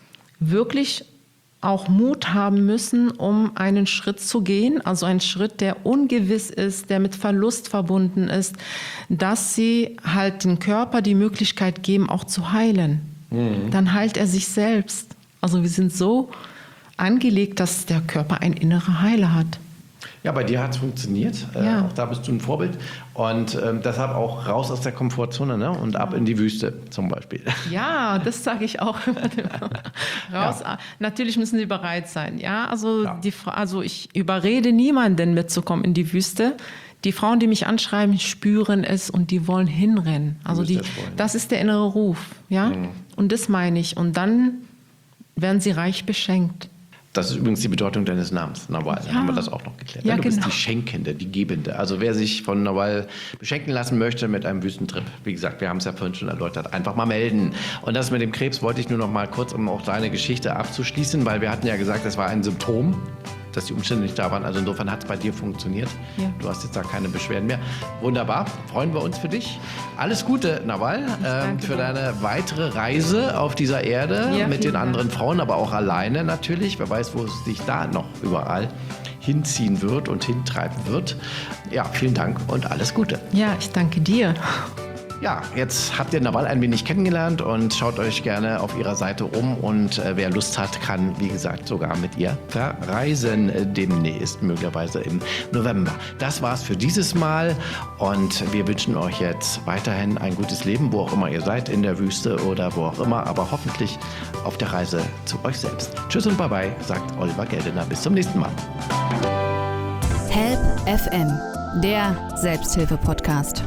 Speaker 1: wirklich auch Mut haben müssen, um einen Schritt zu gehen, also einen Schritt, der ungewiss ist, der mit Verlust verbunden ist, dass sie halt dem Körper die Möglichkeit geben, auch zu heilen. Dann heilt er sich selbst. Also wir sind so angelegt, dass der Körper einen inneren Heiler hat.
Speaker 3: Ja, bei dir hat es funktioniert. Auch da bist du ein Vorbild. Und deshalb auch raus aus der Komfortzone, ne? Und ab in die Wüste zum Beispiel.
Speaker 1: Ja, das sage ich auch. Raus. Ja. Natürlich müssen sie bereit sein. Ja, also ich überrede niemanden mitzukommen in die Wüste. Die Frauen, die mich anschreiben, spüren es und die wollen hinrennen. Also das ist der innere Ruf. Ja? Mhm. Und das meine ich. Und dann werden sie reich beschenkt.
Speaker 3: Das ist übrigens die Bedeutung deines Namens, Nawal. Dann haben wir das auch noch geklärt. Ja, du bist die Schenkende, die Gebende. Also wer sich von Nawal beschenken lassen möchte mit einem Wüstentrip, wie gesagt, wir haben es ja vorhin schon erläutert, einfach mal melden. Und das mit dem Krebs wollte ich nur noch mal kurz, um auch deine Geschichte abzuschließen, weil wir hatten ja gesagt, das war ein Symptom, dass die Umstände nicht da waren. Also insofern hat es bei dir funktioniert. Ja. Du hast jetzt da keine Beschwerden mehr. Wunderbar, freuen wir uns für dich. Alles Gute, Nawal, für deine weitere Reise auf dieser Erde mit den anderen Frauen, aber auch alleine natürlich. Wer weiß, wo es dich da noch überall hinziehen wird und hintreiben wird. Ja, vielen Dank und alles Gute.
Speaker 1: Ja, ich danke dir.
Speaker 3: Ja, jetzt habt ihr Nawal ein wenig kennengelernt und schaut euch gerne auf ihrer Seite um. Und wer Lust hat, kann, wie gesagt, sogar mit ihr verreisen demnächst, möglicherweise im November. Das war's für dieses Mal und wir wünschen euch jetzt weiterhin ein gutes Leben, wo auch immer ihr seid, in der Wüste oder wo auch immer, aber hoffentlich auf der Reise zu euch selbst. Tschüss und Bye-bye, sagt Oliver Geldener. Bis zum nächsten Mal.
Speaker 2: Help FM, der Selbsthilfe-Podcast.